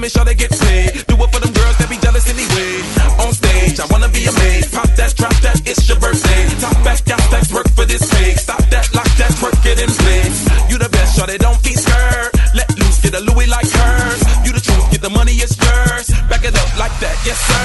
me sure they get paid. Do it for them girls that be jealous anyway. On stage, I wanna be a maid. Pop that, drop that, it's your birthday. Top back, got stacks, work for this pay. Stop that, lock that, twerk it in place. You the best, sure they don't be scared. Let loose, get a Louis like hers. You the truth, get the money, it's yours. Back it up like that, yes sir.